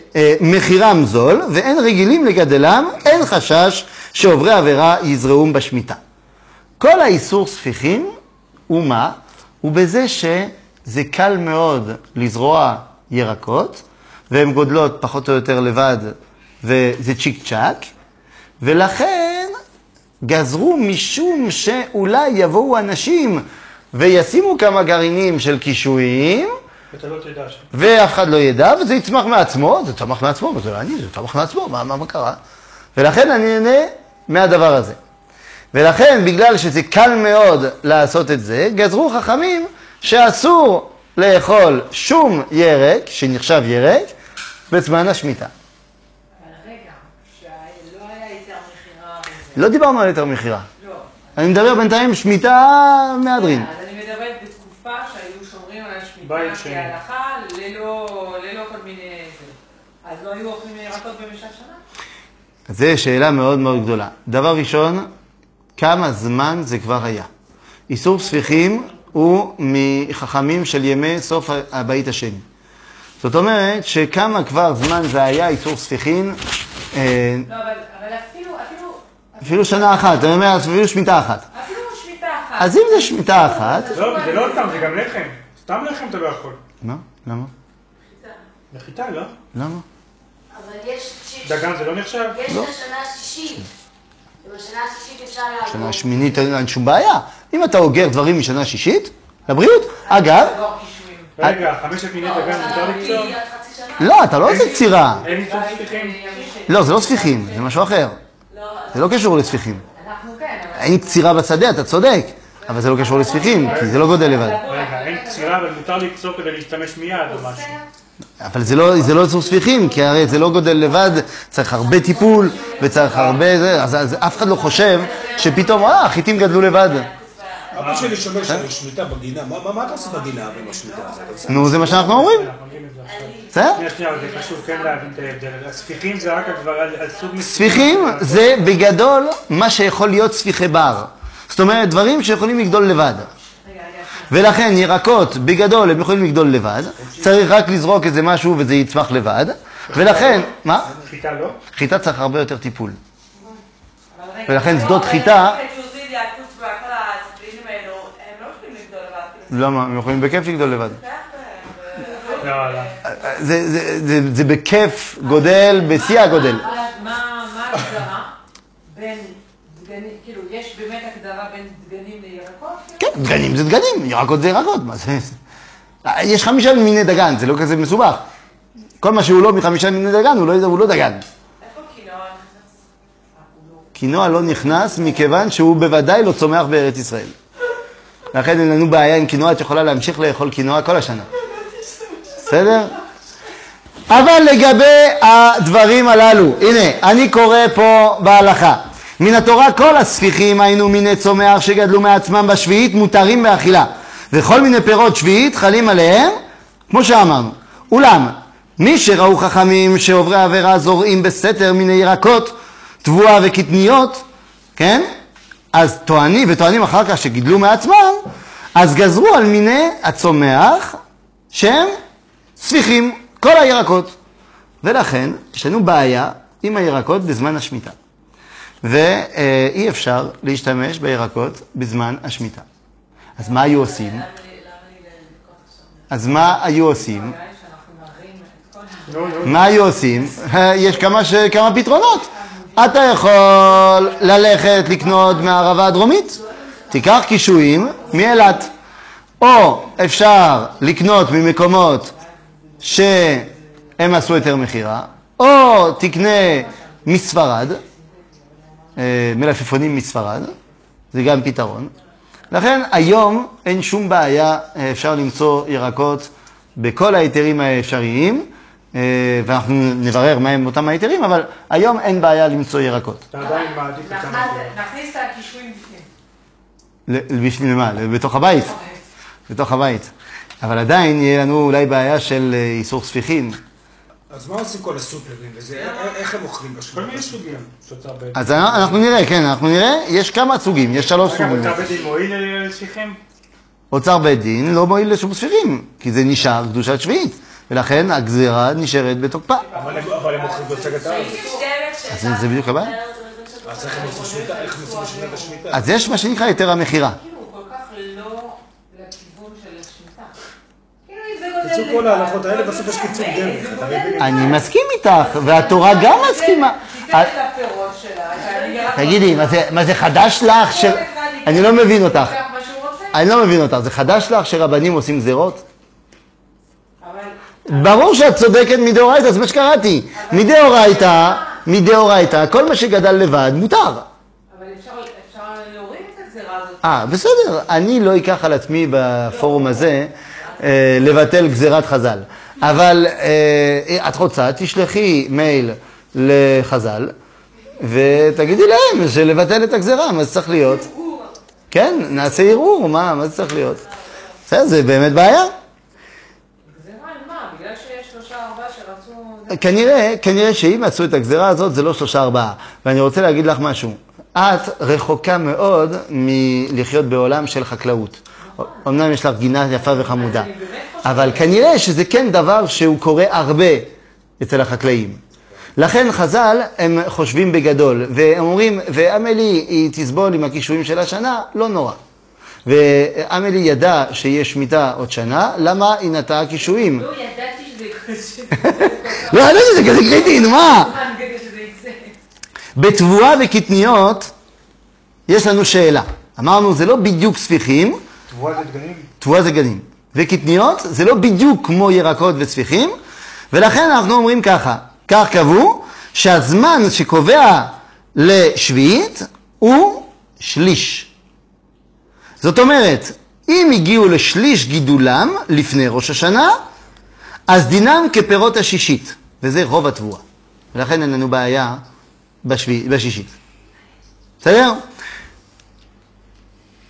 ומחירם זול ואין רגילים לגדלם, אין חשש שעוברי עבירה יזרעום בשמיטה. כל האיסור ספיחים הוא מה? הוא בזה שזה קל מאוד לזרוע ירקות, והן גודלות פחות או יותר לבד, וזה צ'יק צ'ק, ולכן גזרו משום שאולי יבואו אנשים וישימו כמה גרעינים של קישואים, ואתה לא תדע שם. ואף אחד לא ידע, וזה יצמח מעצמו, זה צמח מעצמו, וזה לא אני, זה צמח מעצמו, מה קרה? ולכן אני נהנה מהדבר הזה. ולכן, בגלל שזה קל מאוד לעשות את זה, גזרו חכמים שאסור לאכול שום ירק, שנחשב ירק, בזמן השמיטה. אבל רגע, שלא היה היתר מחירה וזה. לא דיברנו על היתר מחירה. לא. אני מדבר בינתיים שמיטה מהדרין. אז אני מדברת בתקופה שהיו שומרים על השמיטה בית שני. כהלכה, ללא כל מיני... אז לא היו אוכלים ירקות במשך שנה? זו שאלה מאוד מאוד גדולה. דבר ראשון, כמה זמן זה כבר היה? איסור ספיחים הוא מחכמים של ימי סוף הבית השני. זאת אומרת שכמה כבר זמן זה היה איסור ספיחים? לא, אבל אפילו שנה אחת, אני אומר, אפילו שמיטה אחת. אפילו שמיטה אחת. אז אם זה שמיטה אחת... לא, זה לא אותם, זה גם לחם. סתם לחם אתה לא יכול. מה? למה? לחיטה, לא? למה? אבל יש... דגן זה לא נחשב? יש לא. את השנה השישית. ובשנה השישית אפשר לעבור. שנה שמינית אין שום בעיה. אם אתה אוגר דברים משנה שישית, לבריאות. אגב, רגע, 5 מיני דגן מותר לקצור? לא, אתה לא עושה צירה. אין איסור ספיחים? לא, זה לא ספיחים, זה משהו אחר. זה לא קשור לספיחים. אנחנו כן, אבל... אין צירה בשדה, אתה צודק, אבל זה לא קשור לספיחים, כי זה לא גודל לבד. רגע, אין קצירה, אבל מותר לקצור כדי להשתמש מיד או משהו. אבל זה לא איסור ספיחים, כי הרי זה לא גודל לבד, צריך הרבה טיפול, וצריך הרבה... אז אף אחד לא חושב שפתאום, החיטים גדלו לבד. אבא שלי שומע שמיטה בגינה, מה אתה עושה בגינה במשמיטה הזאת? נו, זה מה שאנחנו אומרים. בסדר? שנייה, זה חשוב כן להבין את ההבדל. הספיחים זה רק על סוג מסוים. ספיחים זה בגדול מה שיכול להיות ספיחי בר. זאת אומרת, דברים שיכולים לגדול לבד. ולכן ירקות בגדול הם יכולים לגדול לבד, צריך רק לזרוק איזה משהו וזה יצמח לבד, ולכן, מה? חיטה לא? חיטה צריך הרבה יותר טיפול. ולכן שדות חיטה... למה? הם יכולים בכיף לגדול לבד. לא, לא. זה בכיף גודל, בשיא הגודל. מה ההגדרה בין דגנים, כאילו, יש באמת הגדרה בין דגנים לירקות? כן, דגנים זה דגנים, ירקות זה ירקות. יש 5 מיני דגן, זה לא כזה מסובך. כל מה שהוא לא מ5 מיני דגן, הוא לא דגן. איפה קינוע נכנס? קינוע לא נכנס מכיוון שהוא בוודאי לא צומח בארץ ישראל. לכן אין לנו בעיה עם קינוע, את יכולה להמשיך לאכול קינוע כל השנה. בסדר? אבל לגבי הדברים הללו, הנה, אני קורא פה בהלכה. מן התורה כל הספיחים היינו מיני צומח שגדלו מעצמם בשביעית מותרים באכילה. וכל מיני פירות שביעית חלים עליהם, כמו שאמרנו. אולם, מי שראו חכמים שעוברי עבירה זורעים בסתר מיני ירקות, תבואה וקטניות, כן? אז טוענים אחר כך שגידלו מעצמם, אז גזרו על מיני הצומח שהם ספיחים, כל הירקות. ולכן יש לנו בעיה עם הירקות בזמן השמיטה. ואי אפשר להשתמש בירקות בזמן השמיטה. אז מה היו עושים? מה היו עושים? יש כמה פתרונות. אתה יכול ללכת לקנות מהערבה הדרומית, תיקח קישואים מאילת. או אפשר לקנות ממקומות שהם עשו יותר מחירה, או תקנה מספרד, מלפפונים מספרד, זה גם פתרון. לכן היום אין שום בעיה, אפשר למצוא ירקות בכל ההיתרים האפשריים, ואנחנו נברר מהם אותם ההיתרים, אבל היום אין בעיה למצוא ירקות. אתה עדיין מעדיף את המקום. נכניס את הקישואים בפנים. בשביל מה? בתוך הבית. בתוך הבית. אבל עדיין יהיה לנו אולי בעיה של איסור ספיחים. אז מה עושים כל הסופרים וזה? איך הם אוכלים כל בשביל? מיני סוגים. אז אנחנו נראה, כן, אנחנו נראה, יש כמה סוגים, יש 3 סוגים. אוצר בית דין מועיל לספיחים? אוצר בית דין לא מועיל לשום ספיחים, כי זה נשאר קדושת שביעית, ולכן הגזירה נשארת בתוקפה. אבל הם אוכלים בצגת הארץ. אז זה בדיוק הבעיה. אז איך הם עושים שמיטה? איך הם עושים בשמיטה בשמיטה? אז יש מה שנקרא היתר המכירה. כאילו הוא כל כך לא לכיוון של השמיטה. כאילו אם זה קיצור כל ההלכות האלה בסוף יש קיצור דרך. אתה מבין? אני מסכים איתך, והתורה גם מסכימה. תיתן את הפירות שלה. תגידי, מה זה חדש לך ש... אני לא מבין אותך. לוקח מה שהוא רוצה. אני לא מבין אותך, זה חדש לך שרבנים עושים גזירות? אבל ברור שאת צודקת מדאורייתא, זה מה שקראתי. מדאורייתא, כל מה שגדל לבד מותר. אבל אפשר להוריד את הגזירה הזאת. בסדר. אני לא אקח על עצמי בפורום הזה לבטל גזירת חז"ל. אבל את רוצה, תשלחי מייל לחז"ל, ותגידי להם שלבטל את הגזירה, מה זה צריך להיות? כן, נעשה ערעור, מה זה צריך להיות? זה באמת בעיה. גזירה על מה? בגלל שיש 3-4 שרצו... כנראה שאם עשו את הגזירה הזאת, זה לא 3-4. ואני רוצה להגיד לך משהו. את רחוקה מאוד מלחיות בעולם של חקלאות. אמנם יש לך גינה יפה וחמודה. אבל כנראה שזה כן דבר שהוא קורה הרבה אצל החקלאים. לכן חז"ל הם חושבים בגדול, והם אומרים, ואמלי היא תסבול עם הכישורים של השנה, לא נורא. ואמלי ידע שיש שמיטה עוד שנה, למה היא נטעה כישורים? לא ידעתי שזה יקרה. לא, ידעתי שזה כזה קריטי, נו מה? כדי שזה יצא. בתבואה וקטניות יש לנו שאלה. אמרנו, זה לא בדיוק ספיחים. תבואה זה דגנים? תבואה זה גנים. וקטניות זה לא בדיוק כמו ירקות וספיחים, ולכן אנחנו אומרים ככה, כך קבעו שהזמן שקובע לשביעית הוא שליש. זאת אומרת, אם הגיעו לשליש גידולם לפני ראש השנה, אז דינם כפירות השישית, וזה רוב התבואה. ולכן אין לנו בעיה בשישית. בסדר?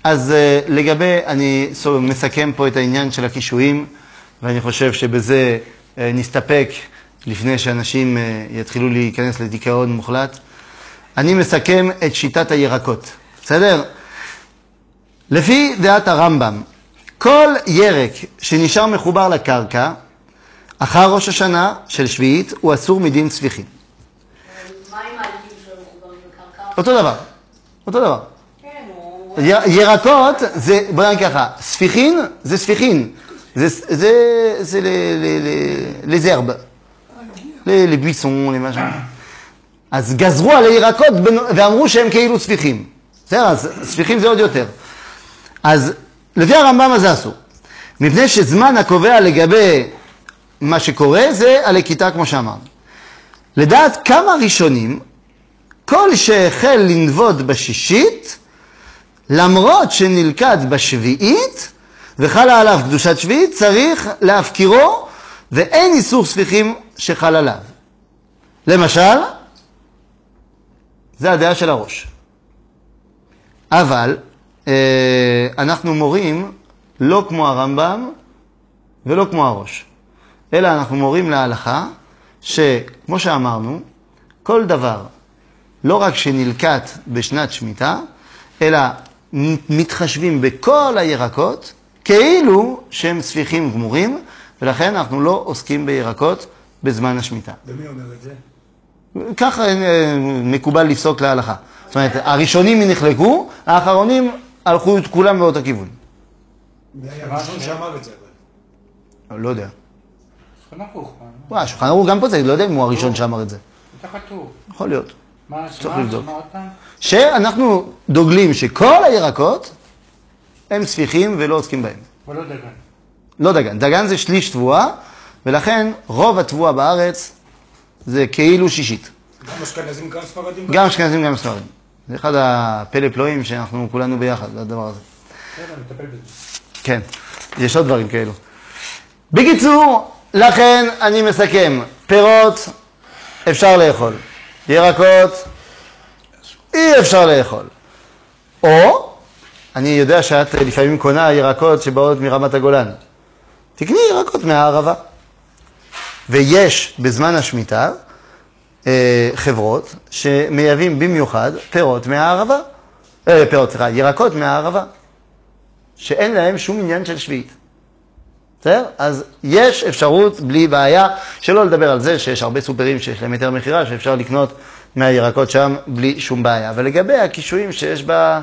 אז לגבי, אני מסכם פה את העניין של הקישואים, ואני חושב שבזה נסתפק לפני שאנשים יתחילו להיכנס לדיכאון מוחלט. אני מסכם את שיטת הירקות, בסדר? לפי דעת הרמב"ם, כל ירק שנשאר מחובר לקרקע, אחר ראש השנה של שביעית, הוא אסור מדין ספיחין. מה עם העלים שלו מחוברים לקרקע? אותו דבר, אותו דבר. כן, הוא... ירקות זה, בוא נגיד ככה, ספיחין זה ספיחין, זה לזרב, לביסון, למשל. אז גזרו על הירקות ואמרו שהם כאילו ספיחים. בסדר, אז ספיחים זה עוד יותר. אז לפי הרמב"ם הזה אסור. מפני שזמן הקובע לגבי מה שקורה זה הלקיטה כמו שאמרנו. לדעת כמה ראשונים, כל שהחל לנבוד בשישית, למרות שנלכד בשביעית, וחלה עליו קדושת שביעית, צריך להפקירו, ואין איסור ספיחים שחל עליו. למשל, זה הדעה של הראש. אבל אנחנו מורים לא כמו הרמב"ם ולא כמו הראש. אלא אנחנו מורים להלכה שכמו שאמרנו, כל דבר, לא רק שנלקט בשנת שמיטה, אלא מתחשבים בכל הירקות כאילו שהם ספיחים גמורים, ולכן אנחנו לא עוסקים בירקות בזמן השמיטה. ומי אומר את זה? ככה מקובל לפסוק להלכה. זאת אומרת, הראשונים נחלקו, האחרונים הלכו את כולם באותו כיוון. מי היה הראשון שאמר את זה? לא יודע. שולחן ערוך. שולחן ערוך גם פה זה, לא יודע אם הוא הראשון שאמר את זה. זה כתוב. יכול להיות. מה צריך לבדוק. עוד פעם? שאנחנו דוגלים שכל הירקות הם ספיחים ולא עוסקים בהם. ולא דגן. לא דגן. דגן זה שליש תבואה, ולכן רוב התבואה בארץ זה כאילו שישית. גם אשכנזים, גם ספרדים. גם אשכנזים, גם ספרדים. זה אחד הפלא פלואים שאנחנו כולנו ביחד, הדבר הזה. בסדר, נטפל בזה. כן, יש עוד דברים כאלו. בקיצור, לכן אני מסכם, פירות אפשר לאכול, ירקות אי אפשר לאכול. או, אני יודע שאת לפעמים קונה ירקות שבאות מרמת הגולן. תקני ירקות מהערבה. ויש בזמן השמיטה חברות שמייבאים במיוחד פירות מהערבה. ירקות מהערבה. שאין להם שום עניין של שביעית. בסדר? אז יש אפשרות בלי בעיה, שלא לדבר על זה שיש הרבה סופרים שיש להם יותר מחירה, שאפשר לקנות מהירקות שם בלי שום בעיה. ולגבי הקישואים שיש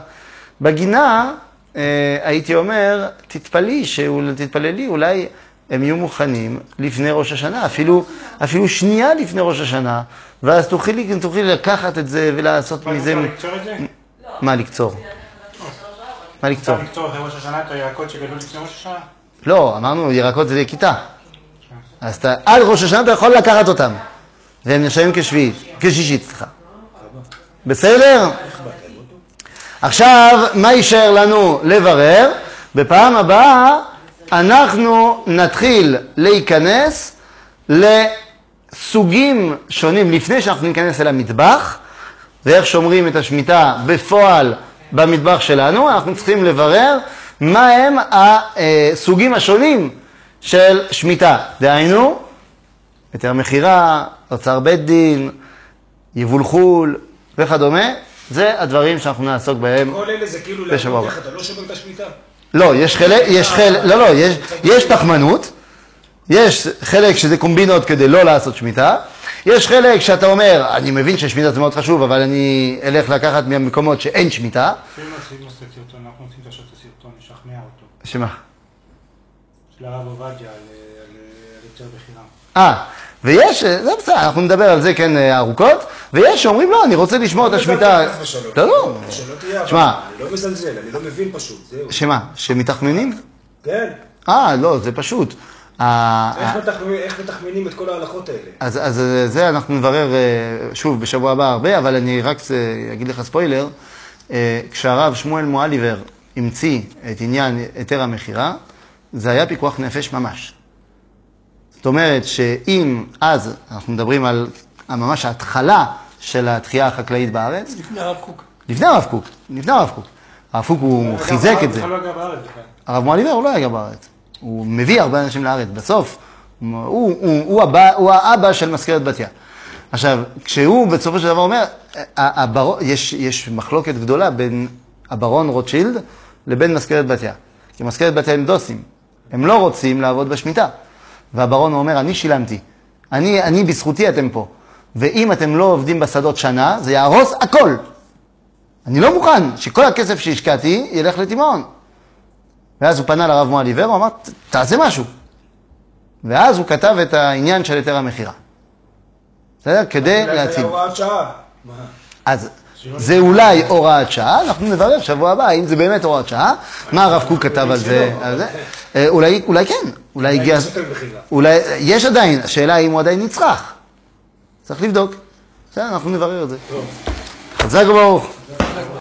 בגינה, הייתי אומר, תתפללי, אולי הם יהיו מוכנים לפני ראש השנה, אפילו שנייה לפני ראש השנה, ואז תוכלי לקחת את זה ולעשות מזה... מה, לקצור את זה? מה לקצור? מה לקצור? אפשר לקצור אחרי ראש השנה את הירקות שגדלו לפני ראש השנה? לא, אמרנו ירקות זה לכיתה. אז עד ראש השנה אתה יכול לקחת אותם. והם נחשבים כשישית, סליחה. בסדר? עכשיו, מה יישאר לנו לברר? בפעם הבאה אנחנו נתחיל להיכנס לסוגים שונים לפני שאנחנו ניכנס אל המטבח, ואיך שומרים את השמיטה בפועל במטבח שלנו. אנחנו צריכים לברר מה הם הסוגים השונים של שמיטה. דהיינו, היתר מחירה, אוצר בית דין, יבול חול וכדומה. זה הדברים שאנחנו נעסוק בהם. כל אלה זה כאילו בשבוע הבא. אתה לא שובר את השמיטה? לא, יש תחמנות, יש חלק שזה קומבינות כדי לא לעשות שמיטה, יש חלק שאתה אומר, אני מבין ששמיטה זה מאוד חשוב, אבל אני אלך לקחת מהמקומות שאין שמיטה. שים עושה סרטון, אנחנו רוצים לעשות את הסרטון, לשכנע אותו. שמה? של הרב עובדיה על היתר בחירה. ויש, זה בסדר, אנחנו נדבר על זה כן ארוכות, ויש שאומרים לא, אני רוצה לשמור את השמיטה. לא. שלא תהיה, שמע. אני לא מזלזל, אני לא מבין פשוט, זהו. שמה? שמתחמנים? כן. לא, זה פשוט. איך מתחמנים את כל ההלכות האלה? אז זה אנחנו נברר שוב בשבוע הבא הרבה, אבל אני רק אגיד לך ספוילר, כשהרב שמואל מואליבר המציא את עניין היתר המכירה, זה היה פיקוח נפש ממש. זאת אומרת שאם אז אנחנו מדברים על ממש ההתחלה של התחייה החקלאית בארץ, לפני הרב קוק. לפני הרב קוק. הרב קוק הוא חיזק את זה. הוא לא גר בארץ בכלל. הרב מואליבר הוא לא היה גר בארץ. הוא מביא הרבה אנשים לארץ. בסוף, הוא האבא של מזכרת בתיה. עכשיו, כשהוא בסופו של דבר אומר, יש מחלוקת גדולה בין הברון רוטשילד לבין מזכרת בתיה. כי מזכרת בתיה הם דוסים. הם לא רוצים לעבוד בשמיטה. והברון אומר, אני שילמתי. אני בזכותי אתם פה. ואם אתם לא עובדים בשדות שנה, זה יהרוס הכל. אני לא מוכן שכל הכסף שהשקעתי ילך לתימהון. ואז הוא פנה לרב מואליבר, הוא אמר, תעשה משהו. ואז הוא כתב את העניין של היתר המכירה. בסדר? כדי להציל. זה הוראת שעה. אז זה אולי הוראת שעה, אנחנו נברר שבוע הבא, אם זה באמת הוראת שעה, מה הרב קוק כתב על זה? אולי כן, אולי יש עדיין, השאלה אם הוא עדיין נצרך. צריך לבדוק. בסדר, אנחנו נברר את זה. חזק וברוך.